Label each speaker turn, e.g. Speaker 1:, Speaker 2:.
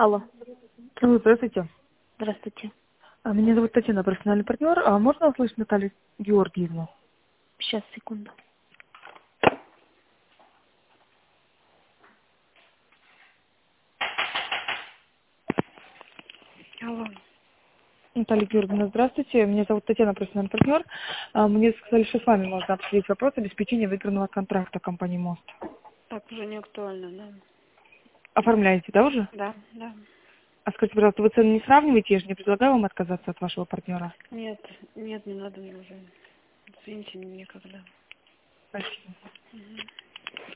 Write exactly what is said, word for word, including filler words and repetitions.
Speaker 1: Алло,
Speaker 2: Алло, здравствуйте.
Speaker 1: здравствуйте.
Speaker 2: А, Меня зовут Татьяна, профессиональный партнер. А можно услышать Наталью Георгиевну?
Speaker 1: Сейчас, секунду. Алло.
Speaker 2: Наталья Георгиевна, здравствуйте. Меня зовут Татьяна, профессиональный партнер. А, Мне сказали, что с вами можно обсудить вопрос обеспечения выигранного контракта компании МОСТ.
Speaker 1: Так, уже не актуально, да?
Speaker 2: Оформляете, да, уже?
Speaker 1: Да, да.
Speaker 2: А скажите, пожалуйста, вы цены не сравниваете? Я же не предлагаю вам отказаться от вашего партнера.
Speaker 1: Нет, нет, не надо мне уже. Извините, мне некогда.
Speaker 2: Спасибо.
Speaker 1: Мгм.